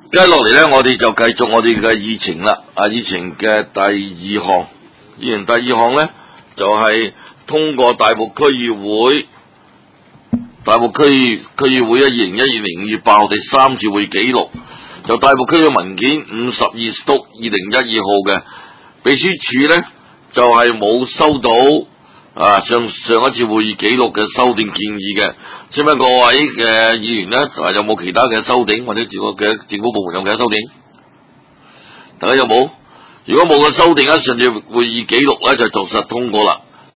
接落嚟咧，我哋就繼續我哋嘅議程啦。議程嘅第二項，第二項咧就係通過大埔區議會2012年5月8號第3次會議記錄，就大埔區嘅文件52/2012號嘅秘書處咧就係冇收到上一次會議記錄嘅修訂建議嘅。請問各位嘅議員咧，有冇其他嘅修訂，或者政府部門有其他修訂？大家有冇？如果冇嘅修訂，上次會議記錄咧就作實通過啦。